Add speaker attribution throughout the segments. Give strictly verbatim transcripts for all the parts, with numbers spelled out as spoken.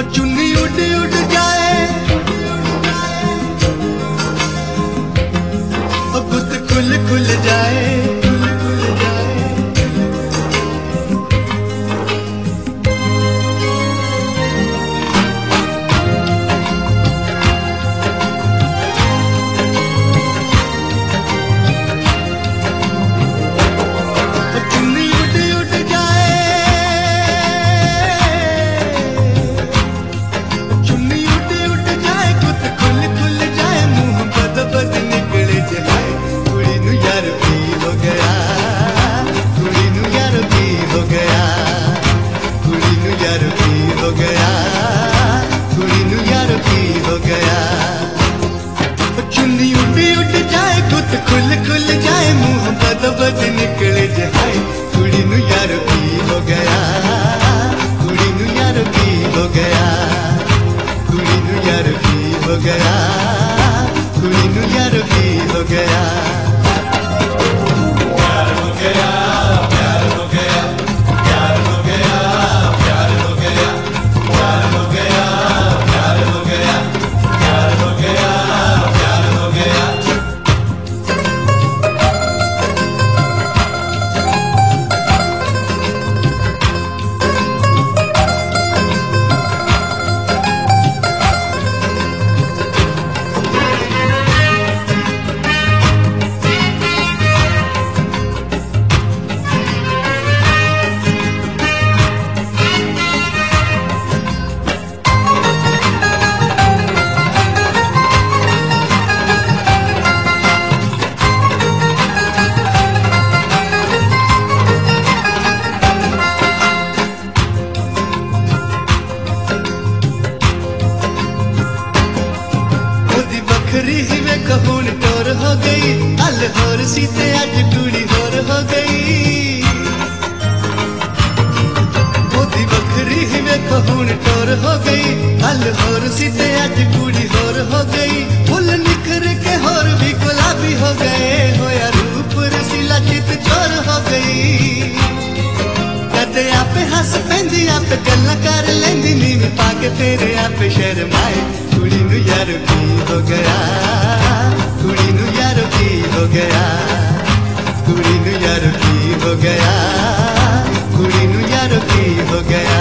Speaker 1: चुन्नी उड़ उड़ जाए, गुत खुल खुल जाए, खुल खुल जाए मुंह बद बद निकले जाए, कुड़ी नू यार की हो गया, कुड़ी नू यार की हो गया, कुड़ी नू यार की हो गया, कुड़ी नू यार की हो गया, प्यार हो गया, प्यार हो गया, प्यार हो गया, प्यार हो गया, प्यार हो गया, प्यार हो गया, प्यार हो गया, प्यार हो गया। बखरी ही वे कहून टोर हो गई, अल होर सी ते अज कुड़ी होर हो गई, ओदी बखरी ही वे कहून टोर हो गई, अल होर सी ते अज कुड़ी होर हो गई, फुल निखर के होर भी गुलाबी हो गए, होया रूप रसीला चित चोर हो गई, कदे आपे हस पैंदी आपे गल्ला कर लेंदी, नीवी पाके तेरे आपे शर्माए, कुड़ी नू यार की हो गया, कुड़ी नू यार की हो गया, कुड़ी नू यार की हो गया, कुड़ी नू यार की हो गया।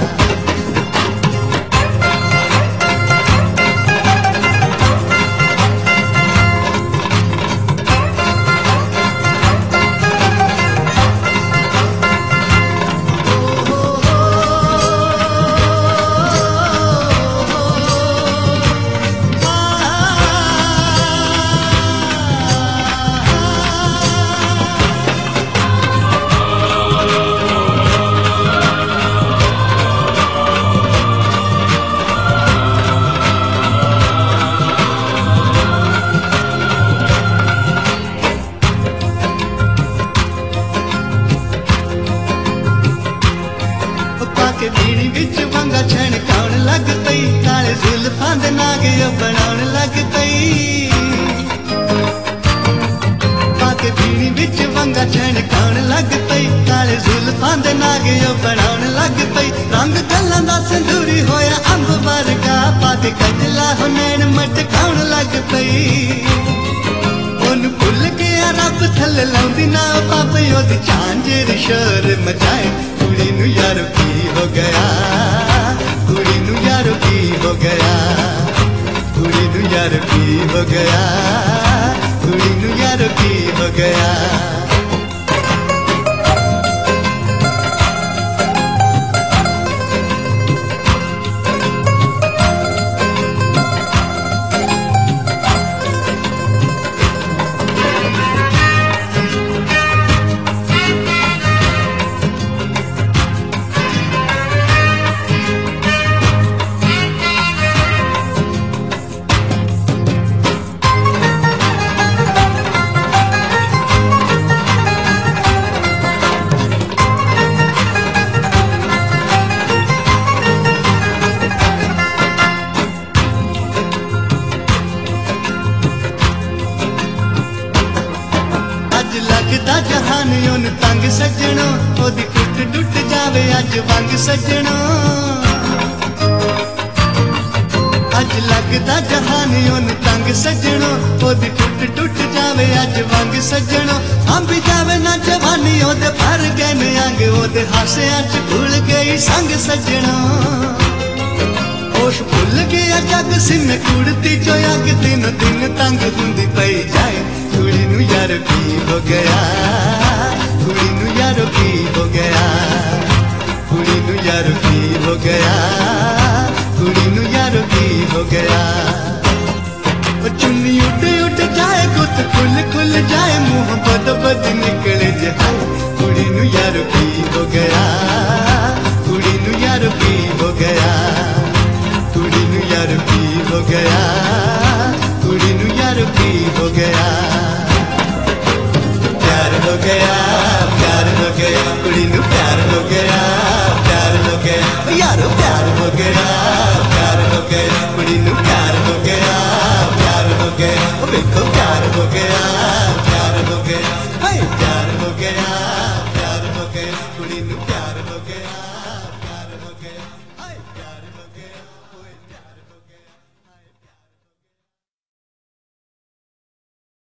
Speaker 1: के बीड़ी बिच वंगा छणकाउण लग पई, काले जुल्फां दे नागे बनाउण लग पई, पाके बीड़ी बिच वंगा छणकाउण लग पई, काले जुल्फां दे नागे बनाउण लग पई, रंग गल्लां दा संदूरी होया अंब वर्गा, पाके कजला हो नैन मटकाउण लग पई, ओनू भुल गया रब थल्ले लाउंदी ना पापे, ओदी झांझर शोर मचाए, कुड़ी नू यार की हो गया, कुड़ी नू यार की हो गया, कुड़ी नू यार की हो गया, कुड़ी नू यार की हो गया। लगदा जहान उन तंग सजणो, ओदी कुट टुट जावे अज वंग सजणो। लगदा जहानी ओन तंग सजणो ओदी टुट टुट जावे अज वंग सजणो अंबी जावे ना जवानी ओदे भर गए ने अंग ओदे हासियां च भूल गई संग सजणो होश भुल गया जग सिन कुड़ती जो अग दिन दिन तंग हुंदी पई जाए कुड़ी नू यार की हो गया कुड़ी नू यार की हो गया कुड़ी नू यार की हो गया कुड़ी नू यार की हो गया चुन्नी उड़ उड़ जाए गुत खुल खुल जाए मुंह बद बद निकले जाए कुड़ी नू यार की हो गया कुड़ी नू यार की हो गया कुड़ी नू यार की हो गया कुड़ी नू यार की हो गया प्यार हो गया प्यार हो गया कुड़ी नू